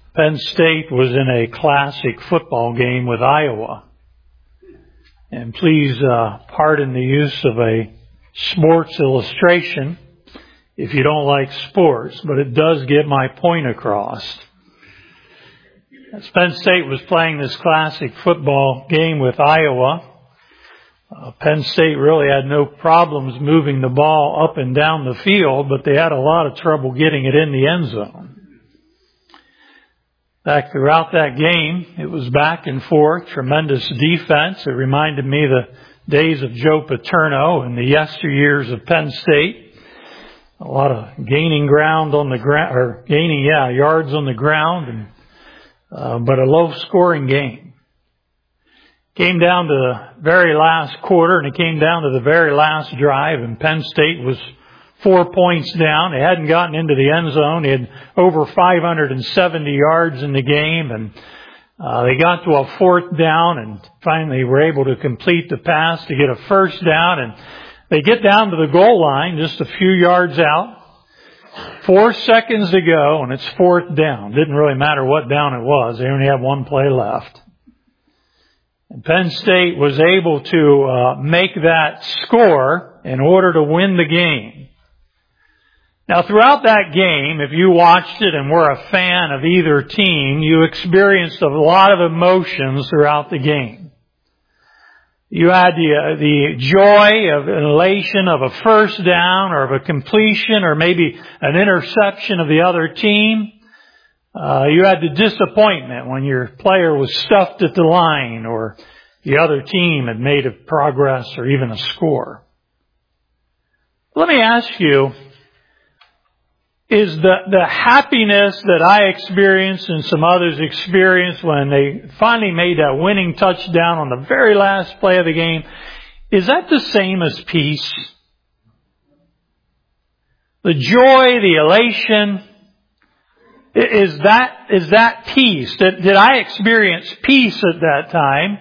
Penn State was in a classic football game with Iowa. And please pardon the use of a sports illustration if you don't like sports, but it does get my point across. As Penn State was playing this classic football game with Iowa, Penn State really had no problems moving the ball up and down the field, but they had a lot of trouble getting it in the end zone. Back throughout that game, it was back and forth, tremendous defense. It reminded me of the days of Joe Paterno and the yesteryears of Penn State. A lot of gaining ground on the ground, or gaining, yards on the ground, but a low-scoring game. Came down to the very last quarter, and it came down to the very last drive, and Penn State was 4 points down. They hadn't gotten into the end zone. They had over 570 yards in the game, and they got to a fourth down and finally were able to complete the pass to get a first down. And they get down to the goal line just a few yards out. 4 seconds to go, and it's fourth down. Didn't really matter what down it was. They only had one play left. And Penn State was able to make that score in order to win the game. Now, throughout that game, if you watched it and were a fan of either team, you experienced a lot of emotions throughout the game. You had the joy of elation of a first down or of a completion or maybe an interception of the other team. You had the disappointment when your player was stuffed at the line or the other team had made a progress or even a score. Let me ask you, is the happiness that I experienced and some others experienced when they finally made that winning touchdown on the very last play of the game, is that the same as peace? The joy, the elation, is that peace? Did I experience peace at that time?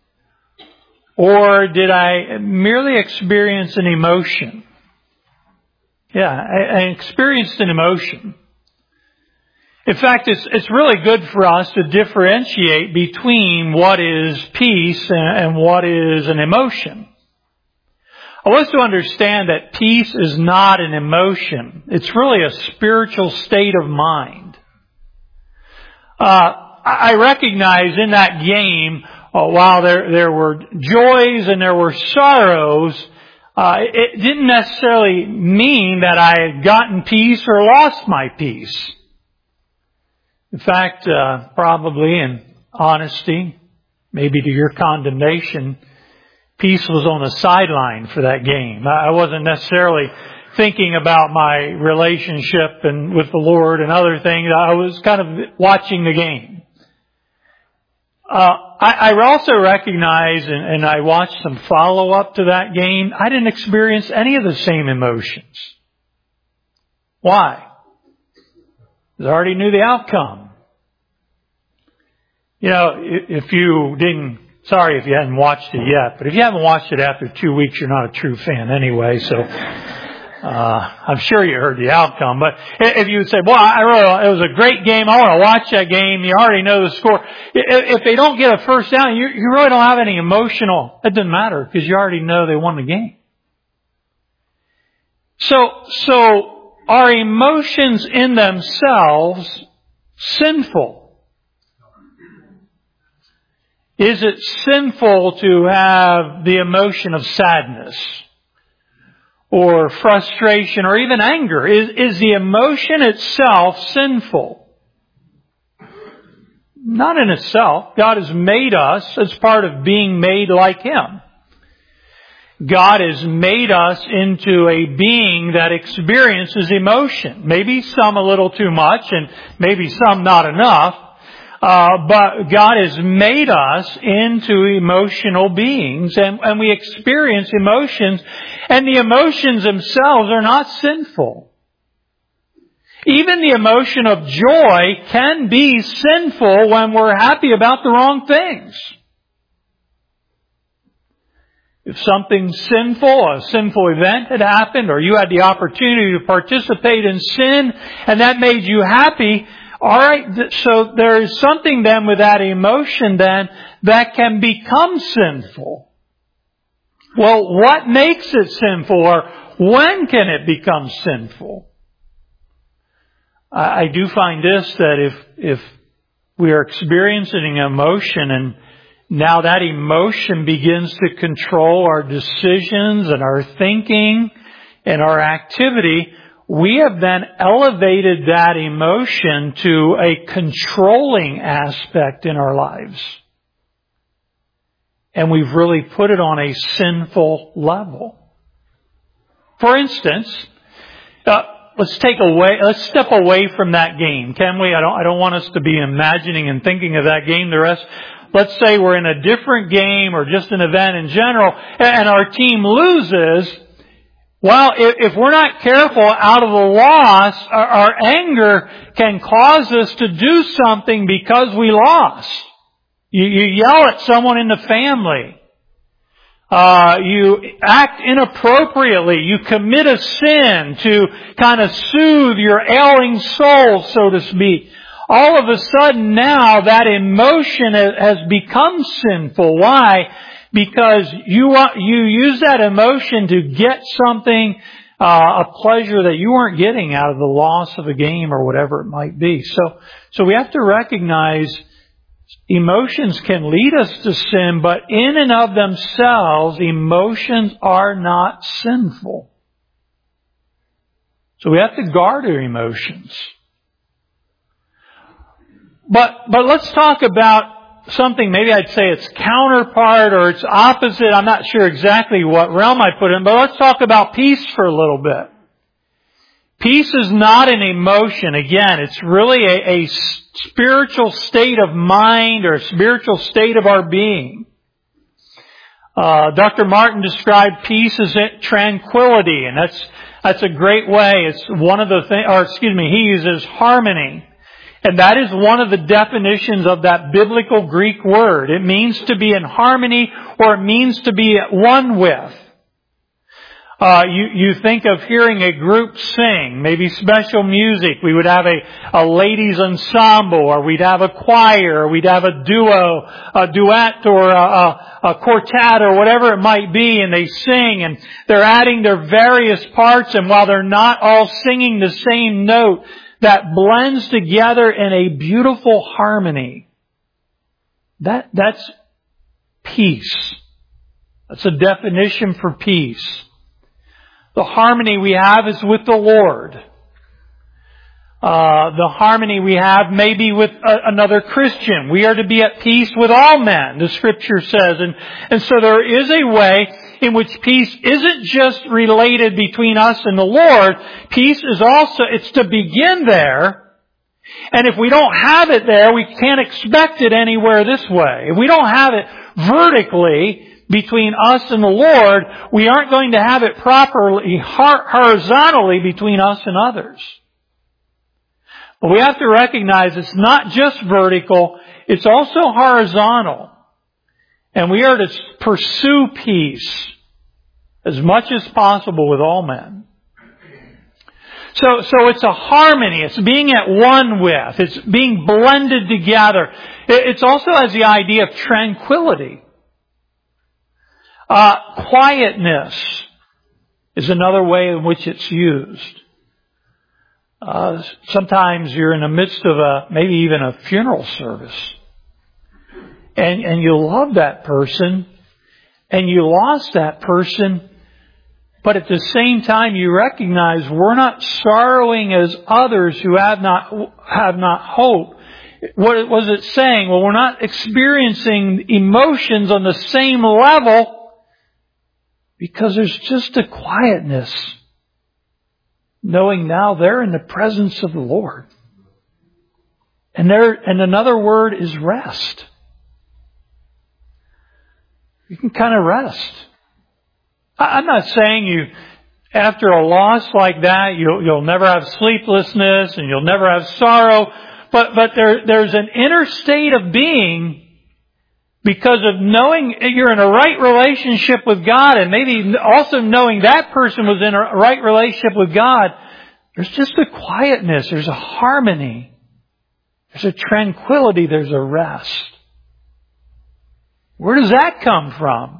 Or did I merely experience an emotion? Yeah, I experienced an emotion. In fact, it's really good for us to differentiate between what is peace and what is an emotion. I want us to understand that peace is not an emotion. It's really a spiritual state of mind. I recognize in that game, while there were joys and there were sorrows, it didn't necessarily mean that I had gotten peace or lost my peace. In fact, probably in honesty, maybe to your condemnation, peace was on the sideline for that game. I wasn't necessarily thinking about my relationship and with the Lord and other things. I was kind of watching the game. I also recognize, and I watched some follow-up to that game, I didn't experience any of the same emotions. Why? Because I already knew the outcome. You know, if you hadn't watched it yet, but if you haven't watched it after 2 weeks, you're not a true fan anyway, so I'm sure you heard the outcome. But if you would say, well, it was a great game, I want to watch that game, you already know the score. If they don't get a first down, you really don't have any emotional, it doesn't matter because you already know they won the game. So are emotions in themselves sinful? Is it sinful to have the emotion of sadness or frustration or even anger? Is the emotion itself sinful? Not in itself. God has made us as part of being made like Him. God has made us into a being that experiences emotion. Maybe some a little too much and maybe some not enough. But God has made us into emotional beings and we experience emotions, and the emotions themselves are not sinful. Even the emotion of joy can be sinful when we're happy about the wrong things. If something sinful, a sinful event had happened, or you had the opportunity to participate in sin and that made you happy, Alright, so there is something then with that emotion then that can become sinful. Well, what makes it sinful, or when can it become sinful? I do find this, that if we are experiencing an emotion and now that emotion begins to control our decisions and our thinking and our activity, we have then elevated that emotion to a controlling aspect in our lives. And we've really put it on a sinful level. For instance, let's step away from that game, can we? I don't want us to be imagining and thinking of that game. Let's say we're in a different game or just an event in general, and our team loses. Well, if we're not careful, out of the loss, our anger can cause us to do something because we lost. You yell at someone in the family. You act inappropriately. You commit a sin to kind of soothe your ailing soul, so to speak. All of a sudden now that emotion has become sinful. Why? Because you use that emotion to get something, a pleasure that you weren't getting out of the loss of a game or whatever it might be. So we have to recognize emotions can lead us to sin, but in and of themselves, emotions are not sinful. So we have to guard our emotions. But let's talk about something, maybe I'd say its counterpart or its opposite. I'm not sure exactly what realm I put in, but let's talk about peace for a little bit. Peace is not an emotion. Again, it's really a spiritual state of mind or a spiritual state of our being. Dr. Martin described peace as tranquility, and that's a great way. It's one of the things, he uses harmony. And that is one of the definitions of that biblical Greek word. It means to be in harmony, or it means to be at one with. You think of hearing a group sing, maybe special music. We would have a ladies ensemble, or we'd have a choir, or we'd have a duo, a duet, or a quartet, or whatever it might be, and they sing, and they're adding their various parts, and while they're not all singing the same note, that blends together in a beautiful harmony. That's peace. That's a definition for peace. The harmony we have is with the Lord. The harmony we have may be with another Christian. We are to be at peace with all men, the Scripture says. And so there is a way in which peace isn't just related between us and the Lord. Peace is also, it's to begin there. And if we don't have it there, we can't expect it anywhere this way. If we don't have it vertically between us and the Lord, we aren't going to have it properly horizontally between us and others. But we have to recognize it's not just vertical, it's also horizontal. And we are to pursue peace as much as possible with all men. So it's a harmony. It's being at one with. It's being blended together. It also has the idea of tranquility. Quietness is another way in which it's used. Sometimes you're in the midst of maybe even a funeral service. And you love that person, and you lost that person, but at the same time you recognize we're not sorrowing as others who have not hope. What was it saying? Well, we're not experiencing emotions on the same level because there's just a quietness, knowing now they're in the presence of the Lord. And another word is rest. You can kind of rest. I'm not saying after a loss like that, you'll never have sleeplessness and you'll never have sorrow. But there's an inner state of being because of knowing you're in a right relationship with God, and maybe also knowing that person was in a right relationship with God. There's just a quietness. There's a harmony. There's a tranquility. There's a rest. Where does that come from?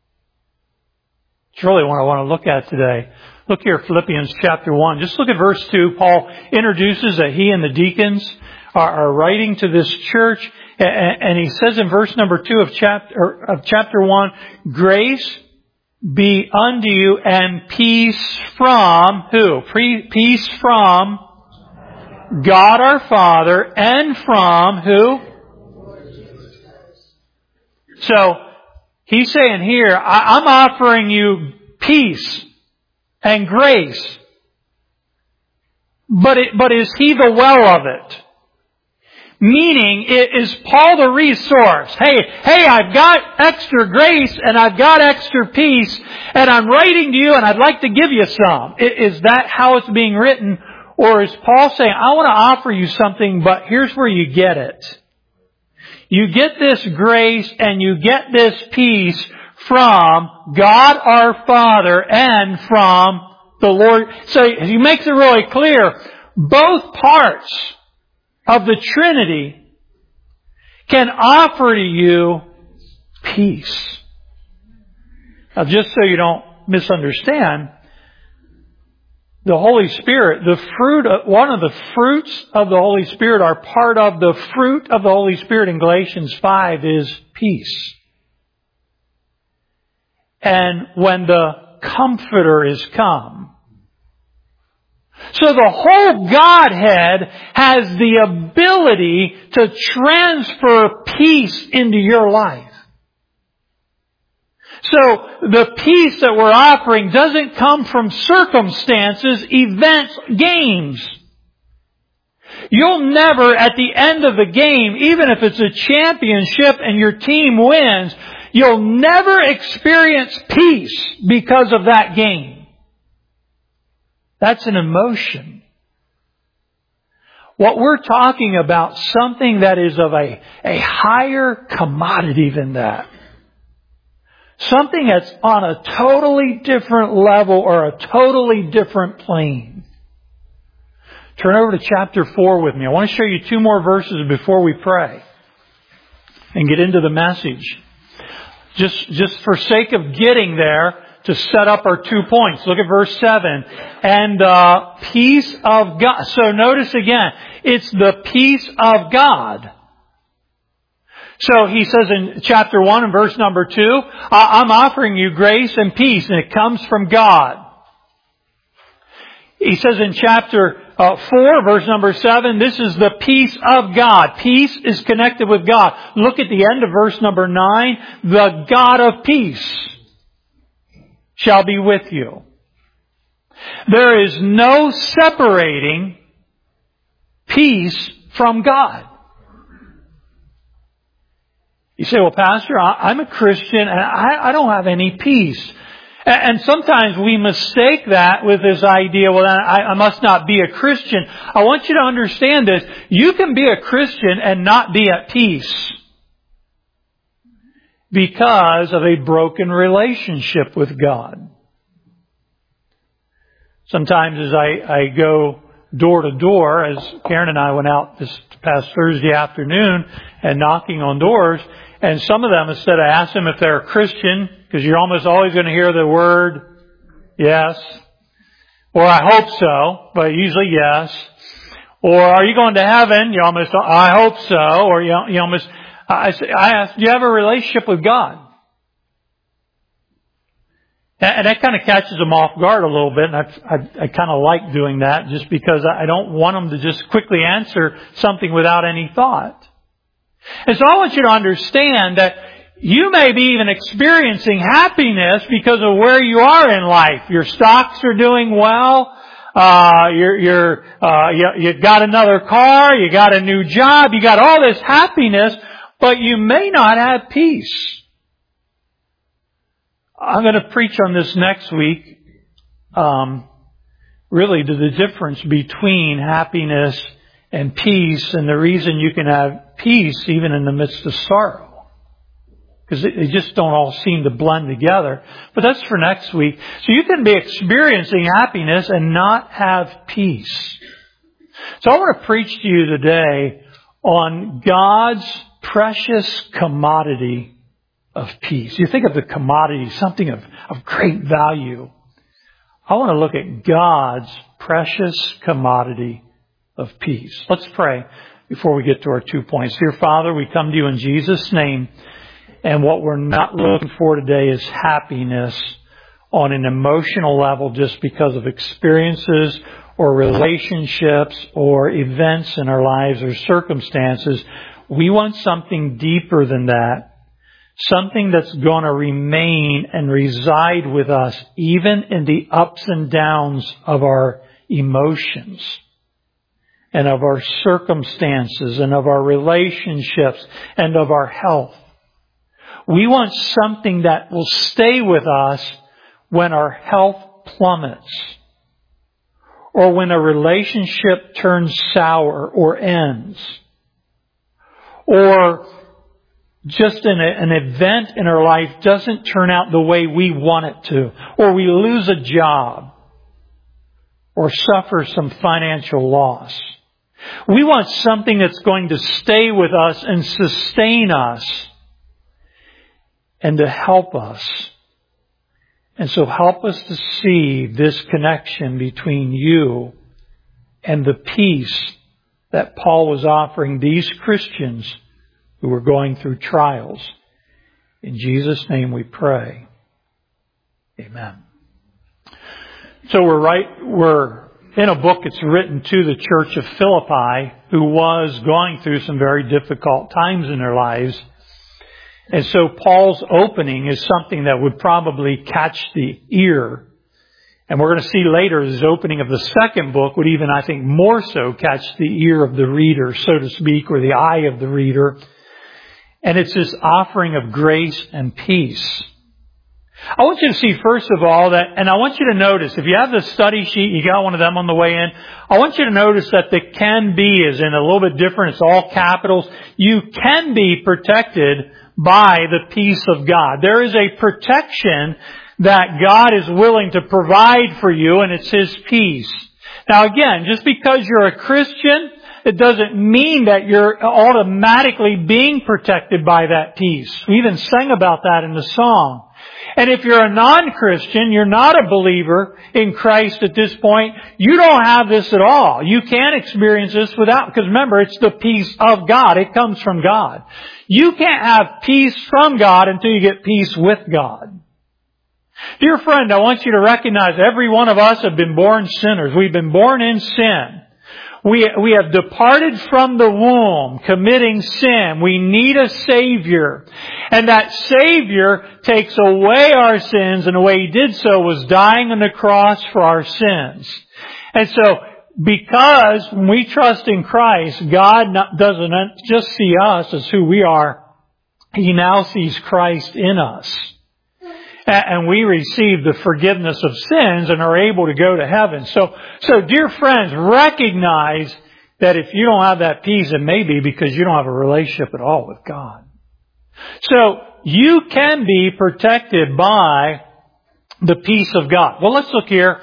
It's really what I want to look at today. Look here, Philippians chapter 1. Just look at verse 2. Paul introduces that he and the deacons are writing to this church. And he says in verse number 2 of chapter 1, grace be unto you and peace from who? Peace from God our Father and from who? So, he's saying here, I'm offering you peace and grace. But is he the well of it? Meaning, is Paul the resource? Hey, I've got extra grace and I've got extra peace and I'm writing to you and I'd like to give you some. Is that how it's being written? Or is Paul saying, I want to offer you something, but here's where you get it. You get this grace and you get this peace from God our Father and from the Lord. So he makes it really clear, both parts of the Trinity can offer to you peace. Now, just so you don't misunderstand, the Holy Spirit, one of the fruits of the Holy Spirit are part of the fruit of the Holy Spirit in Galatians 5 is peace. And when the Comforter is come, so the whole Godhead has the ability to transfer peace into your life. So the peace that we're offering doesn't come from circumstances, events, games. You'll never, at the end of the game, even if it's a championship and your team wins, you'll never experience peace because of that game. That's an emotion. What we're talking about, something that is of a higher commodity than that. Something that's on a totally different level or a totally different plane. Turn over to chapter 4 with me. I want to show you 2 more verses before we pray and get into the message. Just for sake of getting there, to set up our 2 points. Look at verse 7. And the peace of God. So notice again, it's the peace of God. So he says in chapter 1 and verse number 2, I'm offering you grace and peace, and it comes from God. He says in chapter 4, verse number 7, this is the peace of God. Peace is connected with God. Look at the end of verse number 9. The God of peace shall be with you. There is no separating peace from God. You say, well, Pastor, I'm a Christian and I don't have any peace. And sometimes we mistake that with this idea, well, I must not be a Christian. I want you to understand this. You can be a Christian and not be at peace because of a broken relationship with God. Sometimes as I go door to door, as Karen and I went out this past Thursday afternoon and knocking on doors, and some of them, instead of asking them if they're a Christian, because you're almost always going to hear the word yes, or I hope so, but usually yes, or are you going to heaven? You almost, I hope so, or you almost, I ask, do you have a relationship with God? And that kind of catches them off guard a little bit, and I kind of like doing that just because I don't want them to just quickly answer something without any thought. And so I want you to understand that you may be even experiencing happiness because of where you are in life. Your stocks are doing well. You got another car. You got a new job. You got all this happiness, but you may not have peace. I'm going to preach on this next week. Really to the difference between happiness and peace, and the reason you can have peace even in the midst of sorrow. Because they just don't all seem to blend together. But that's for next week. So you can be experiencing happiness and not have peace. So I want to preach to you today on God's precious commodity of peace. You think of the commodity, something of great value. I want to look at God's precious commodity of peace. Let's pray before we get to our 2 points. Dear Father, we come to you in Jesus' name, and what we're not looking for today is happiness on an emotional level just because of experiences or relationships or events in our lives or circumstances. We want something deeper than that. Something that's going to remain and reside with us even in the ups and downs of our emotions and of our circumstances and of our relationships and of our health. We want something that will stay with us when our health plummets, or when a relationship turns sour or ends, or just an event in our life doesn't turn out the way we want it to, or we lose a job, or suffer some financial loss. We want something that's going to stay with us and sustain us and to help us. And so help us to see this connection between you and the peace that Paul was offering these Christians who were going through trials. In Jesus' name we pray. Amen. So we're in a book that's written to the church of Philippi, who was going through some very difficult times in their lives. And so Paul's opening is something that would probably catch the ear. And we're going to see later his opening of the second book would even, I think, more so catch the ear of the reader, so to speak, or the eye of the reader. And it's this offering of grace and peace. I want you to see, first of all, that, and I want you to notice, if you have the study sheet, you got one of them on the way in, I want you to notice that the can be is in a little bit different. It's all capitals. You can be protected by the peace of God. There is a protection that God is willing to provide for you, and it's His peace. Now again, just because you're a Christian, it doesn't mean that you're automatically being protected by that peace. We even sang about that in the song. And if you're a non-Christian, you're not a believer in Christ at this point, you don't have this at all. You can't experience this without, because remember, it's the peace of God. It comes from God. You can't have peace from God until you get peace with God. Dear friend, I want you to recognize every one of us have been born sinners. We've been born in sin. We have departed from the womb, committing sin. We need a Savior. And that Savior takes away our sins, and the way He did so was dying on the cross for our sins. And so, because when we trust in Christ, God doesn't just see us as who we are. He now sees Christ in us. And we receive the forgiveness of sins and are able to go to heaven. So dear friends, recognize that if you don't have that peace, it may be because you don't have a relationship at all with God. So you can be protected by the peace of God. Well, let's look here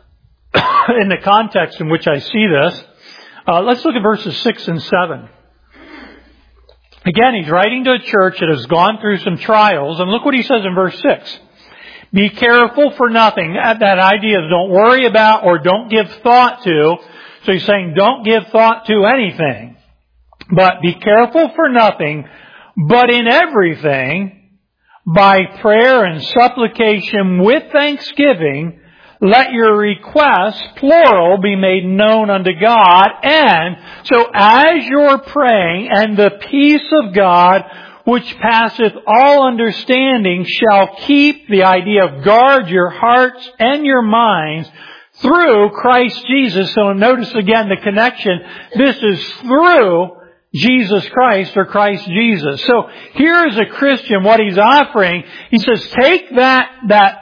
in the context in which I see this. Let's look at verses 6 and 7. Again, he's writing to a church that has gone through some trials. And look what he says in verse 6. Be careful for nothing. That idea is don't worry about or don't give thought to. So he's saying don't give thought to anything. But be careful for nothing, but in everything, by prayer and supplication with thanksgiving, let your requests, plural, be made known unto God. And so as you're praying, and the peace of God, which passeth all understanding, shall keep, the idea of guard your hearts and your minds through Christ Jesus. So notice again the connection. This is through Jesus Christ, or Christ Jesus. So here is a Christian, what he's offering. He says, take that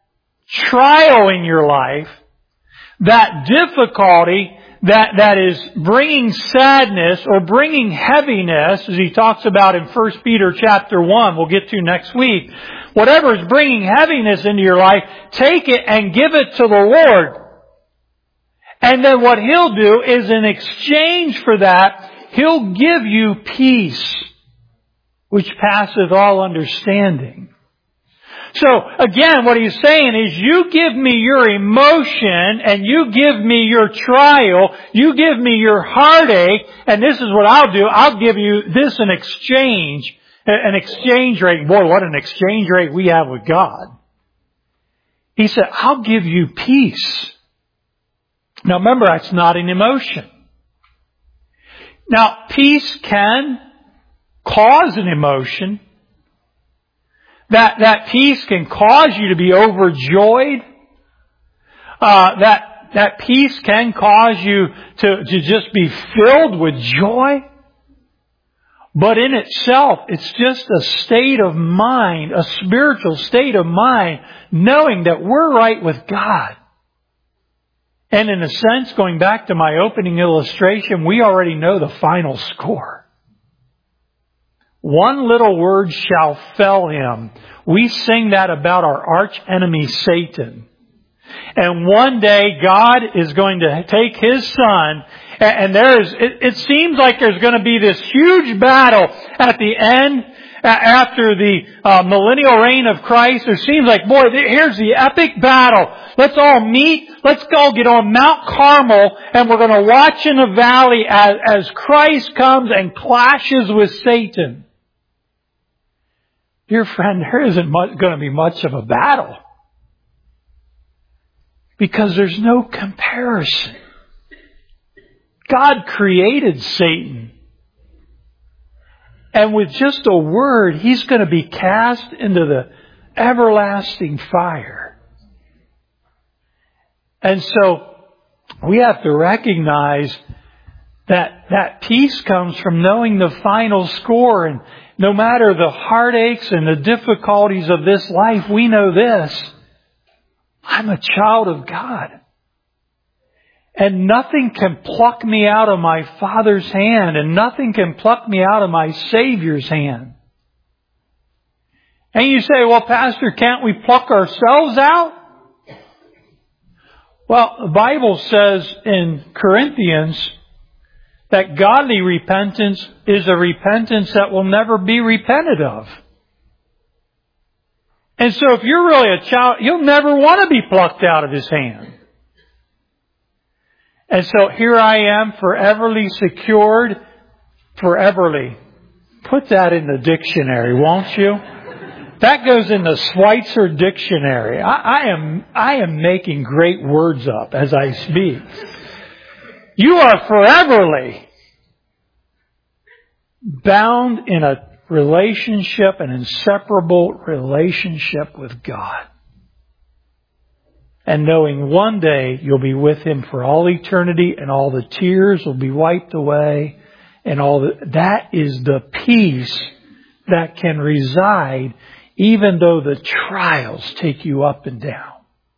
trial in your life, that difficulty that is bringing sadness or bringing heaviness, as he talks about in 1 Peter chapter 1, we'll get to next week. Whatever is bringing heaviness into your life, take it and give it to the Lord. And then what He'll do is, in exchange for that, He'll give you peace, which passeth all understanding. So, again, what He's saying is, you give me your emotion, and you give me your trial, you give me your heartache, and this is what I'll do. I'll give you this in exchange. An exchange rate. Boy, what an exchange rate we have with God. He said, I'll give you peace. Now remember, that's not an emotion. Now, peace can cause an emotion. That peace can cause you to be overjoyed. That peace can cause you to just be filled with joy. But in itself, it's just a state of mind, a spiritual state of mind, knowing that we're right with God. And in a sense, going back to my opening illustration, we already know the final score. One little word shall fell him. We sing that about our arch enemy Satan. And one day God is going to take His Son, and it seems like there's going to be this huge battle at the end, after the millennial reign of Christ. It seems like, boy, here's the epic battle. Let's all meet. Let's all get on Mount Carmel, and we're going to watch in the valley as Christ comes and clashes with Satan. Dear friend, there isn't going to be much of a battle. Because there's no comparison. God created Satan. And with just a word, he's going to be cast into the everlasting fire. And so we have to recognize that peace comes from knowing the final score. And no matter the heartaches and the difficulties of this life, we know this. I'm a child of God. And nothing can pluck me out of my Father's hand, and nothing can pluck me out of my Savior's hand. And you say, well, Pastor, can't we pluck ourselves out? Well, the Bible says in Corinthians that godly repentance is a repentance that will never be repented of. And so if you're really a child, you'll never want to be plucked out of His hand. And so here I am, foreverly secured, foreverly. Put that in the dictionary, won't you? That goes in the Schweitzer dictionary. I am making great words up as I speak. You are foreverly bound in a relationship, an inseparable relationship with God. And knowing one day you'll be with Him for all eternity, and all the tears will be wiped away, and that is the peace that can reside even though the trials take you up and down.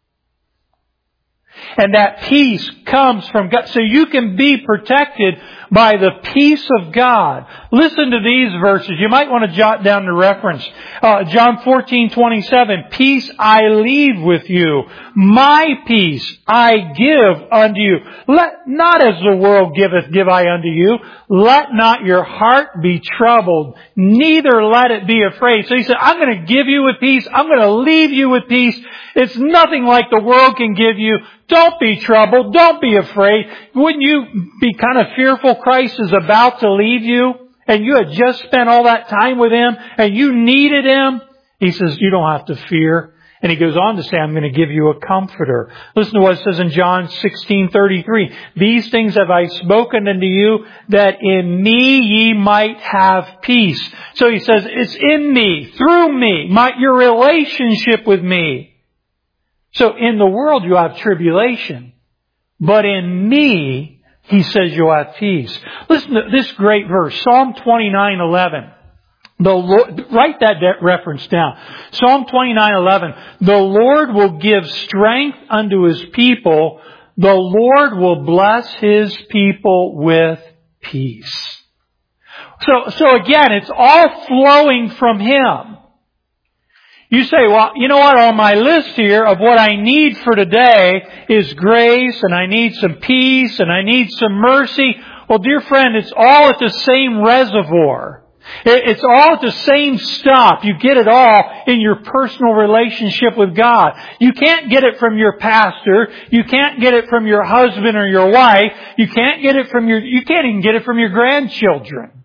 And that peace comes from God. So you can be protected by the peace of God. Listen to these verses. You might want to jot down the reference. John 14:27. Peace I leave with you. My peace I give unto you. Let not as the world giveth, give I unto you. Let not your heart be troubled, neither let it be afraid. So He said, I'm going to give you with peace. I'm going to leave you with peace. It's nothing like the world can give you. Don't be troubled. Don't be afraid. Wouldn't you be kind of fearful Christ is about to leave you, and you had just spent all that time with Him, and you needed Him? He says, you don't have to fear. And He goes on to say, I'm going to give you a comforter. Listen to what it says in John 16:33. These things have I spoken unto you, that in me ye might have peace. So He says, it's in me, through me, your relationship with me. So in the world you have tribulation, but in me, He says, you'll have peace. Listen to this great verse, Psalm 29:11. The Lord, write that reference down. Psalm 29:11. The Lord will give strength unto His people. The Lord will bless His people with peace. So again, it's all flowing from Him. You say, well, you know what, on my list here of what I need for today is grace, and I need some peace, and I need some mercy. Well, dear friend, it's all at the same reservoir. It's all at the same stop. You get it all in your personal relationship with God. You can't get it from your pastor. You can't get it from your husband or your wife. You can't even get it from your grandchildren.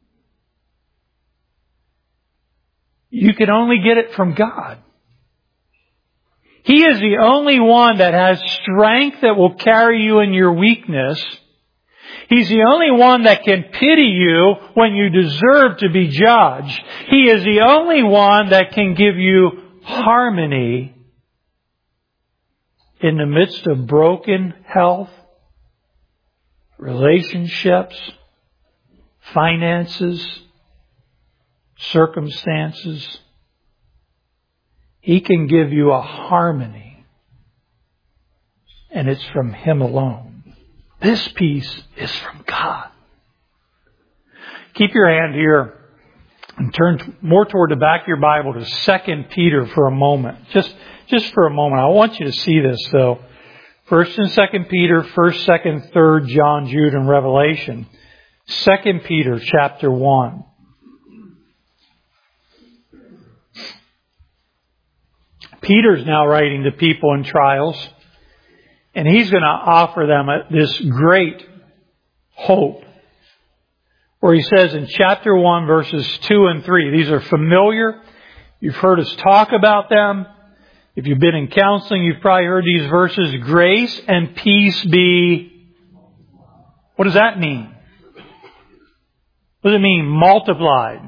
You can only get it from God. He is the only one that has strength that will carry you in your weakness. He's the only one that can pity you when you deserve to be judged. He is the only one that can give you harmony in the midst of broken health, relationships, finances, circumstances. He can give you a harmony, and it's from Him alone. This peace is from God. Keep your hand here and turn more toward the back of your Bible to 2 Peter for a moment. Just for a moment. I want you to see this though. 1st and 2nd Peter, 1st, 2nd, 3rd, John, Jude, and Revelation. 2 Peter chapter 1. Peter's now writing to people in trials. And he's going to offer them this great hope. Where he says in chapter 1 verses 2 and 3. These are familiar. You've heard us talk about them. If you've been in counseling, you've probably heard these verses. Grace and peace be... What does that mean? What does it mean? Multiplied.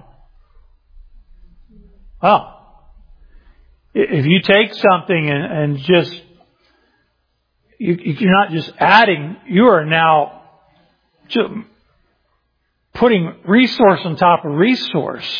Oh. If you take something and just... You're not just adding, you are now just putting resource on top of resource.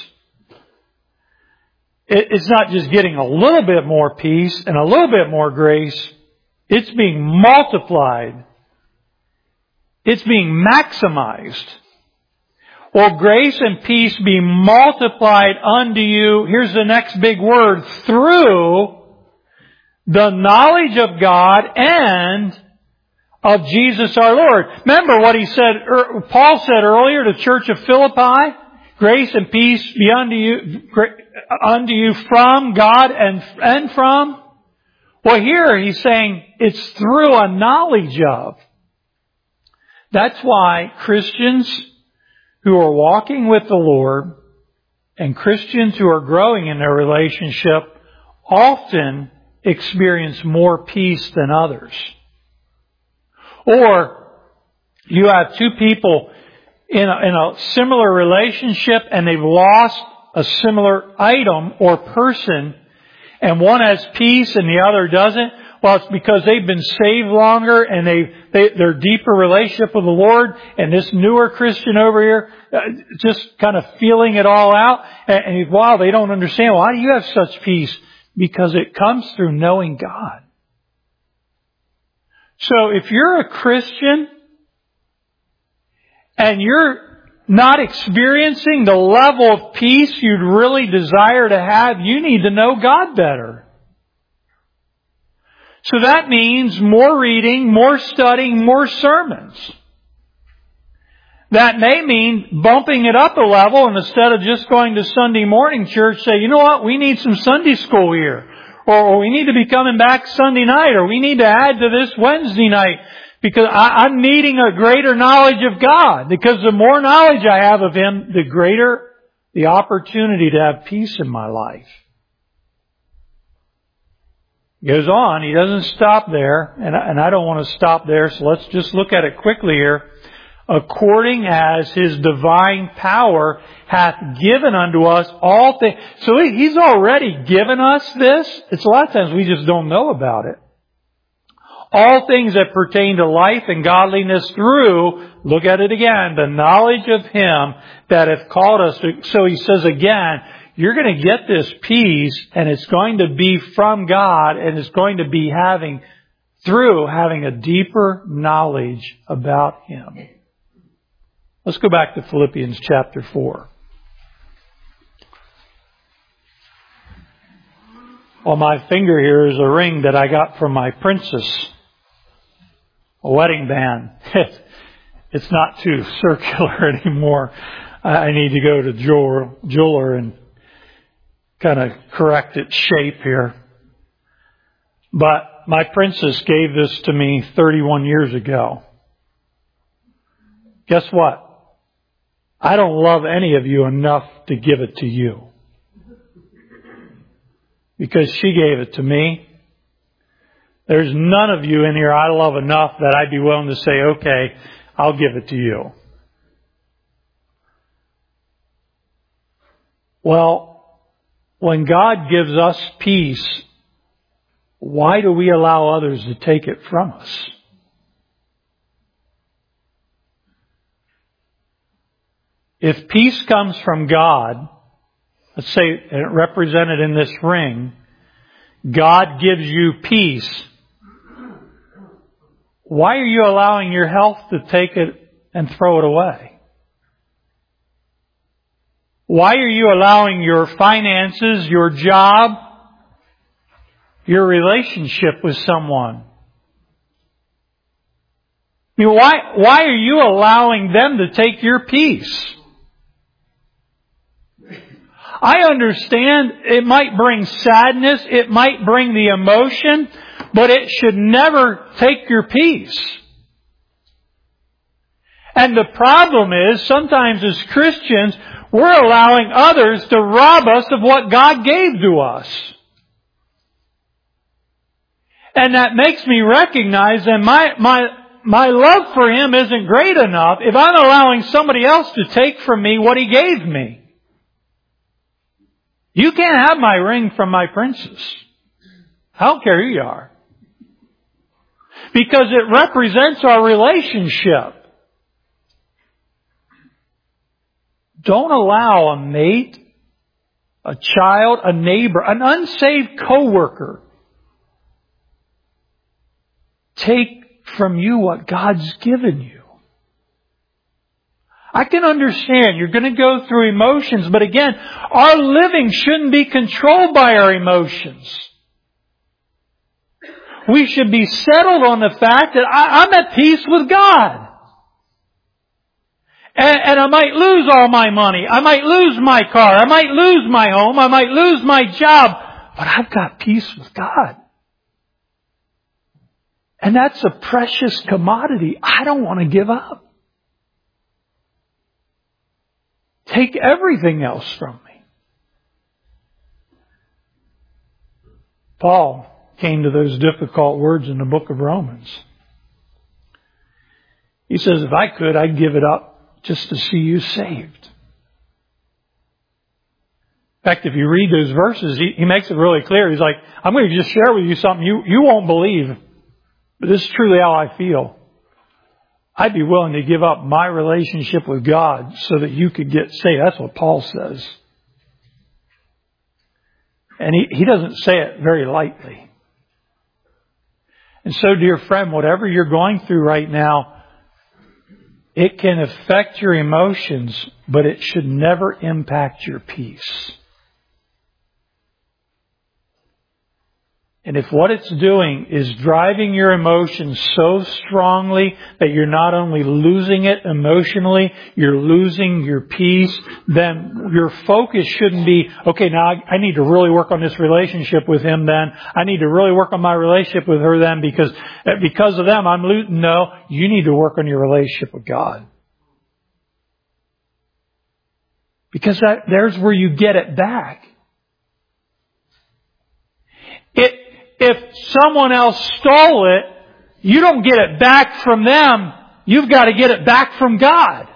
It's not just getting a little bit more peace and a little bit more grace. It's being multiplied. It's being maximized. Well, grace and peace be multiplied unto you. Here's the next big word. Through the knowledge of God and of Jesus our Lord. Remember what he said, Paul said earlier to the church of Philippi? Grace and peace be unto you from God and from? Well, here he's saying it's through a knowledge of. That's why Christians who are walking with the Lord and Christians who are growing in their relationship often experience more peace than others. Or you have two people in a similar relationship and they've lost a similar item or person, and one has peace and the other doesn't. Well, it's because they've been saved longer and their deeper relationship with the Lord, and this newer Christian over here just kind of feeling it all out. And wow, they don't understand. Why do you have such peace? Because it comes through knowing God. So if you're a Christian and you're not experiencing the level of peace you'd really desire to have, you need to know God better. So that means more reading, more studying, more sermons. That may mean bumping it up a level, and instead of just going to Sunday morning church, say, you know what, we need some Sunday school here. Or we need to be coming back Sunday night, or we need to add to this Wednesday night, because I'm needing a greater knowledge of God. Because the more knowledge I have of Him, the greater the opportunity to have peace in my life. He goes on, he doesn't stop there, and I don't want to stop there, so let's just look at it quickly here. According as His divine power hath given unto us all things. So He's already given us this. It's a lot of times we just don't know about it. All things that pertain to life and godliness through, look at it again, the knowledge of Him that hath called us. So he says again, you're going to get this peace, and it's going to be from God, and it's going to be through having a deeper knowledge about Him. Let's go back to Philippians chapter 4. On my finger here is a ring that I got from my princess. A wedding band. it's not too circular anymore. I need to go to jeweler and kind of correct its shape here. But my princess gave this to me 31 years ago. Guess what? I don't love any of you enough to give it to you. Because she gave it to me. There's none of you in here I love enough that I'd be willing to say, okay, I'll give it to you. Well, when God gives us peace, why do we allow others to take it from us? If peace comes from God, let's say represented in this ring, God gives you peace. Why are you allowing your health to take it and throw it away? Why are you allowing your finances, your job, your relationship with someone? I mean, why are you allowing them to take your peace? I understand it might bring sadness, it might bring the emotion, but it should never take your peace. And the problem is, sometimes as Christians, we're allowing others to rob us of what God gave to us. And that makes me recognize that my love for Him isn't great enough if I'm allowing somebody else to take from me what He gave me. You can't have my ring from my princess. I don't care who you are. Because it represents our relationship. Don't allow a mate, a child, a neighbor, an unsaved coworker take from you what God's given you. I can understand you're going to go through emotions, but again, our living shouldn't be controlled by our emotions. We should be settled on the fact that I'm at peace with God. And I might lose all my money. I might lose my car. I might lose my home. I might lose my job. But I've got peace with God. And that's a precious commodity I don't want to give up. Take everything else from me. Paul came to those difficult words in the book of Romans. He says, if I could, I'd give it up just to see you saved. In fact, if you read those verses, he makes it really clear. He's like, I'm going to just share with you something you won't believe, but this is truly how I feel. I'd be willing to give up my relationship with God so that you could get saved. That's what Paul says. And he doesn't say it very lightly. And so, dear friend, whatever you're going through right now, it can affect your emotions, but it should never impact your peace. And if what it's doing is driving your emotions so strongly that you're not only losing it emotionally, you're losing your peace, then your focus shouldn't be, okay, now I need to really work on this relationship with him then. I need to really work on my relationship with her then because of them I'm losing. No, you need to work on your relationship with God. Because there's where you get it back. If someone else stole it, you don't get it back from them. You've got to get it back from God.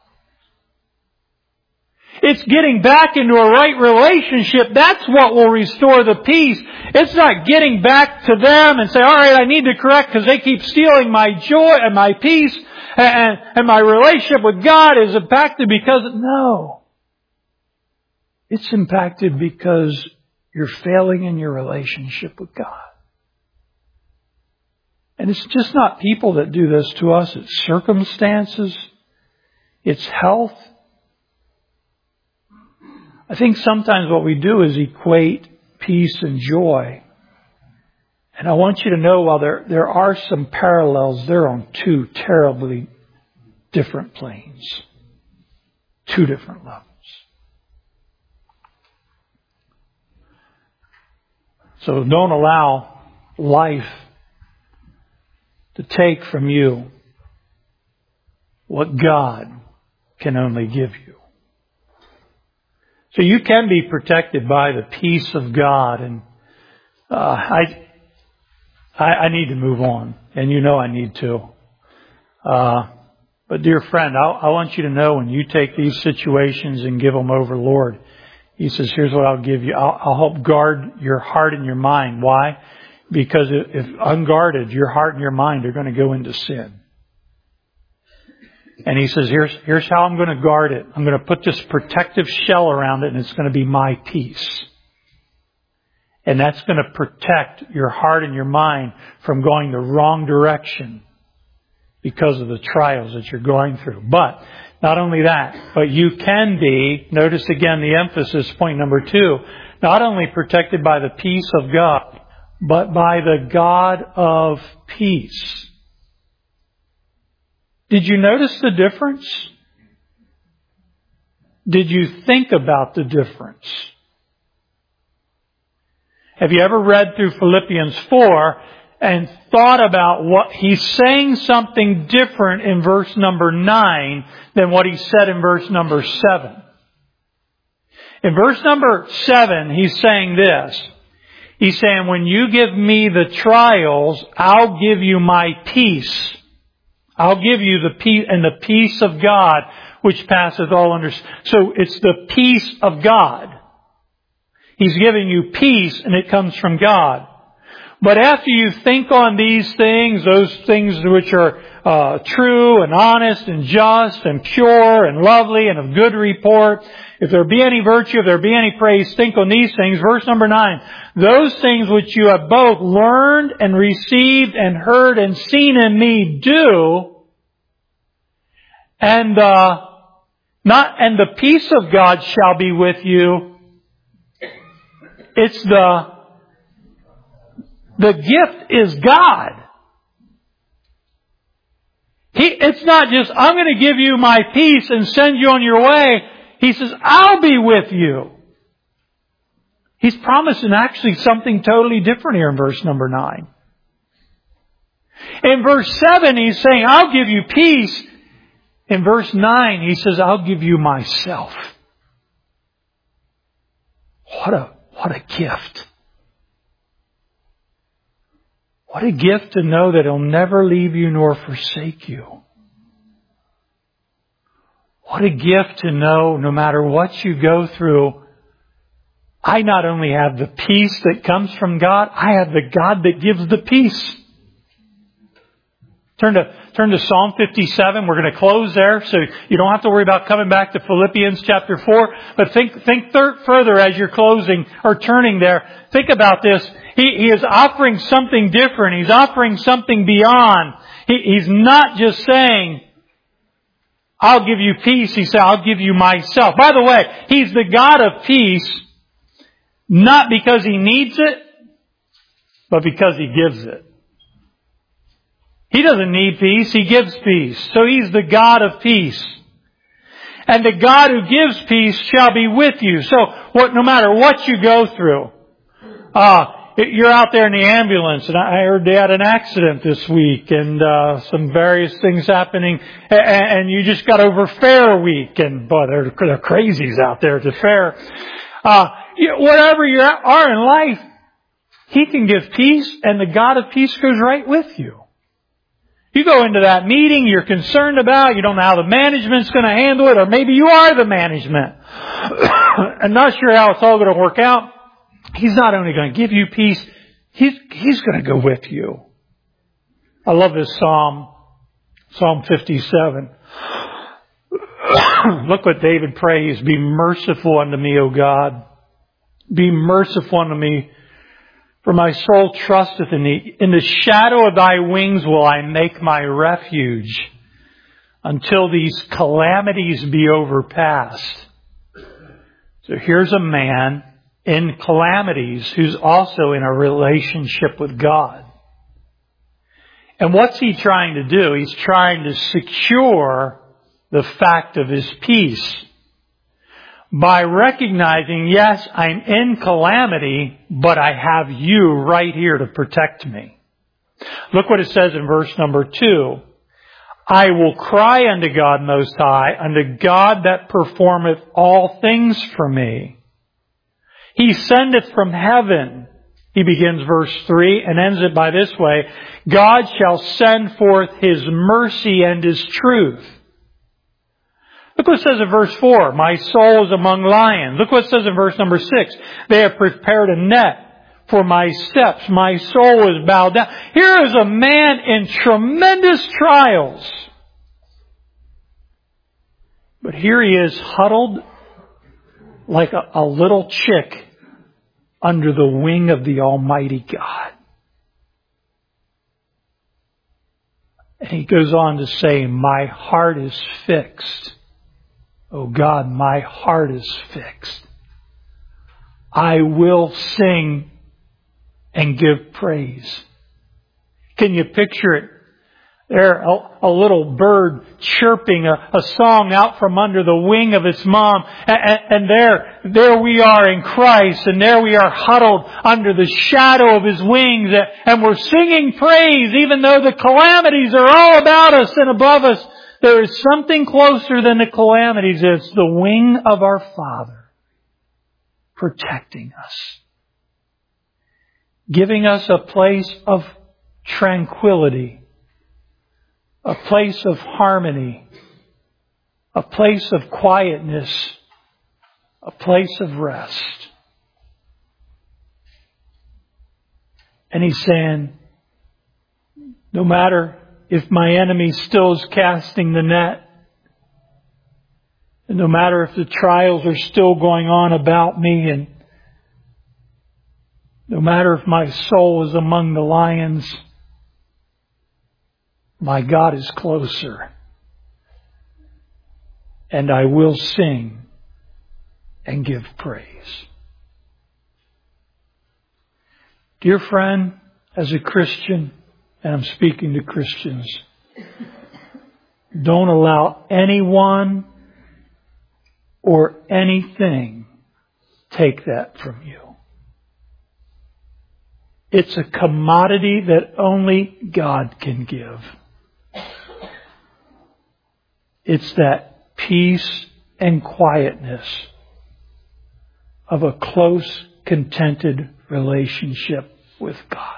It's getting back into a right relationship. That's what will restore the peace. It's not getting back to them and say, all right, I need to correct because they keep stealing my joy and my peace and my relationship with God is impacted because... No. It's impacted because you're failing in your relationship with God. And it's just not people that do this to us. It's circumstances. It's health. I think sometimes what we do is equate peace and joy. And I want you to know while there are some parallels, there are two terribly different planes. 2 different levels. So don't allow life to take from you what God can only give you. So you can be protected by the peace of God. And I need to move on. And you know I need to. But dear friend, I want you to know when you take these situations and give them over, Lord, He says, here's what I'll give you. I'll help guard your heart and your mind. Why? Because if unguarded, your heart and your mind are going to go into sin. And He says, here's how I'm going to guard it. I'm going to put this protective shell around it, and it's going to be my peace. And that's going to protect your heart and your mind from going the wrong direction because of the trials that you're going through. But not only that, but you can be, notice again the emphasis, point number 2, not only protected by the peace of God, but by the God of peace. Did you notice the difference? Did you think about the difference? Have you ever read through Philippians 4 and thought about what he's saying something different in verse number 9 than what he said in verse number 7? In verse number 7, he's saying this. He's saying, when you give me the trials, I'll give you my peace. I'll give you the peace, and the peace of God, which passeth all understanding. So it's the peace of God. He's giving you peace, and it comes from God. But after you think on these things, those things which are true and honest and just and pure and lovely and of good report, if there be any virtue, if there be any praise, think on these things. Verse number 9, those things which you have both learned and received and heard and seen in me do, and the peace of God shall be with you. It's the gift is God. It's not just, I'm going to give you my peace and send you on your way. He says, I'll be with you. He's promising actually something totally different here in verse number 9. In verse 7, he's saying, I'll give you peace. In verse 9, he says, I'll give you myself. What a gift. What a gift to know that He'll never leave you nor forsake you. What a gift to know no matter what you go through, I not only have the peace that comes from God, I have the God that gives the peace. Turn to Psalm 57. We're going to close there, so you don't have to worry about coming back to Philippians chapter 4. But think further as you're closing or turning there. Think about this. He is offering something different. He's offering something beyond. He's not just saying, I'll give you peace. He said, I'll give you myself. By the way, He's the God of peace, not because He needs it, but because He gives it. He doesn't need peace. He gives peace. So He's the God of peace. And the God who gives peace shall be with you. So no matter what you go through, you're out there in the ambulance, and I heard they had an accident this week, and some various things happening, and you just got over Fair Week, and boy, they're crazies out there at the fair. Whatever you are in life, He can give peace, and the God of peace goes right with you. You go into that meeting you're concerned about, you don't know how the management's going to handle it, or maybe you are the management. I'm not sure how it's all going to work out. He's not only going to give you peace, He's going to go with you. I love this Psalm, Psalm 57. Look what David prays. Be merciful unto me, O God. Be merciful unto me, for my soul trusteth in Thee. In the shadow of Thy wings will I make my refuge until these calamities be overpassed. So here's a man in calamities who's also in a relationship with God. And what's he trying to do? He's trying to secure the fact of his peace by recognizing, yes, I'm in calamity, but I have you right here to protect me. Look what it says in verse number 2. I will cry unto God Most High, unto God that performeth all things for me. He sendeth from heaven. He begins verse 3 and ends it by this way. God shall send forth His mercy and His truth. Look what it says in verse 4. My soul is among lions. Look what it says in verse number 6. They have prepared a net for my steps. My soul is bowed down. Here is a man in tremendous trials. But here he is huddled like a little chick under the wing of the Almighty God. And he goes on to say, my heart is fixed. Oh God, my heart is fixed. I will sing and give praise. Can you picture it? There, a little bird chirping a song out from under the wing of its mom. And there we are in Christ. And there we are huddled under the shadow of His wings. And we're singing praise even though the calamities are all about us and above us. There is something closer than the calamities. It's the wing of our Father protecting us. Giving us a place of tranquility. A place of harmony. A place of quietness. A place of rest. And He's saying, no matter if my enemy still is casting the net, and no matter if the trials are still going on about me, and no matter if my soul is among the lions, my God is closer. And I will sing and give praise. Dear friend, as a Christian, and I'm speaking to Christians, don't allow anyone or anything take that from you. It's a commodity that only God can give. It's that peace and quietness of a close, contented relationship with God.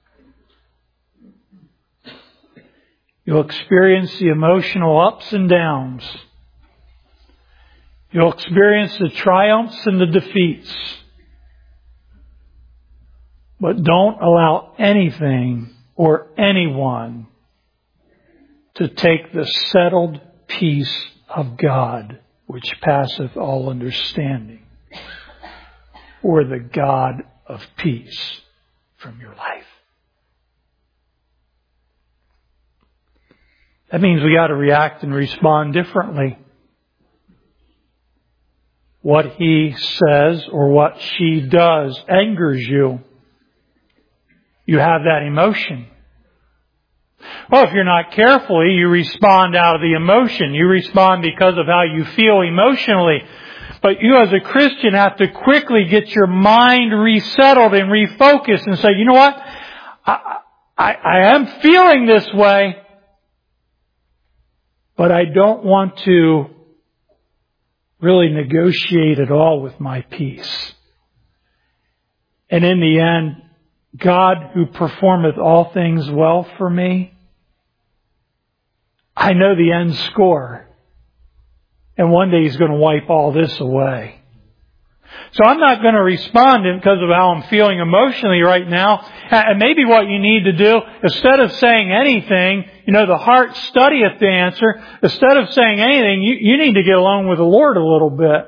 You'll experience the emotional ups and downs. You'll experience the triumphs and the defeats. But don't allow anything or anyone to take the settled peace of God, which passeth all understanding, or the God of peace from your life. That means we got to react and respond differently. What he says or what she does angers you. You have that emotion. Well, if you're not careful, you respond out of the emotion. You respond because of how you feel emotionally. But you as a Christian have to quickly get your mind resettled and refocused and say, you know what? I am feeling this way, but I don't want to really negotiate at all with my peace. And in the end, God who performeth all things well for me, I know the end score. And one day He's going to wipe all this away. So I'm not going to respond because of how I'm feeling emotionally right now. And maybe what you need to do, instead of saying anything, the heart studieth the answer. Instead of saying anything, you need to get along with the Lord a little bit.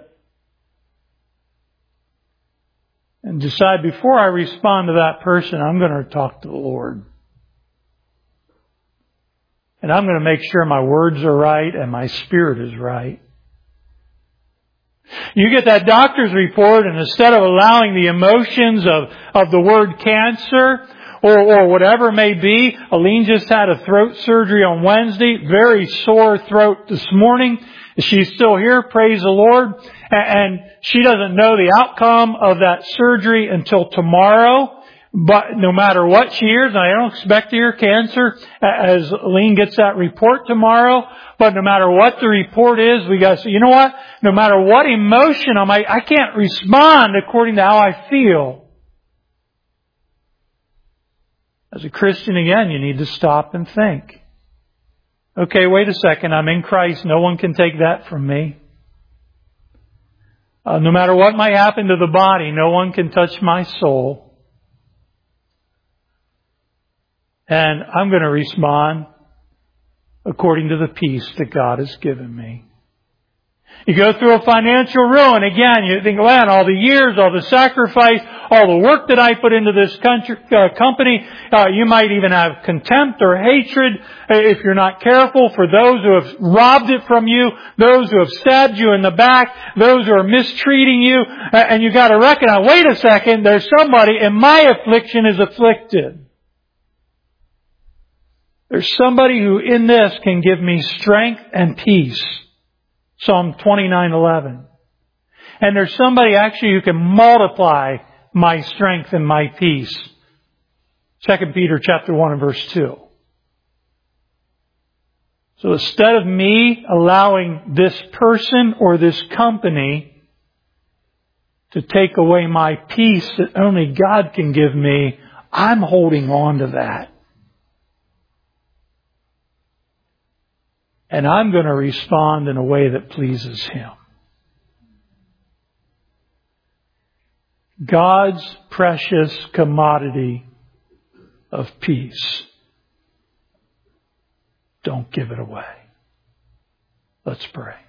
And decide before I respond to that person, I'm going to talk to the Lord. And I'm going to make sure my words are right and my spirit is right. You get that doctor's report, and instead of allowing the emotions of the word cancer or whatever it may be. Aline just had a throat surgery on Wednesday. Very sore throat this morning. She's still here, praise the Lord. And she doesn't know the outcome of that surgery until tomorrow. But no matter what she hears, and I don't expect to hear cancer as Aline gets that report tomorrow, but no matter what the report is, we got to say, you know what? No matter what emotion I can't respond according to how I feel. As a Christian, again, you need to stop and think. Okay, wait a second. I'm in Christ. No one can take that from me. No matter what might happen to the body, no one can touch my soul. And I'm going to respond according to the peace that God has given me. You go through a financial ruin. Again, you think, man, all the years, all the sacrifice, all the work that I put into this company. You might even have contempt or hatred if you're not careful for those who have robbed it from you, those who have stabbed you in the back, those who are mistreating you. And you got to recognize, wait a second, there's somebody and my affliction is afflicted. There's somebody who in this can give me strength and peace. Psalm 29:11. And there's somebody actually who can multiply my strength and my peace. 2 Peter chapter 1 and verse 2. So instead of me allowing this person or this company to take away my peace that only God can give me, I'm holding on to that. And I'm going to respond in a way that pleases Him. God's precious commodity of peace. Don't give it away. Let's pray.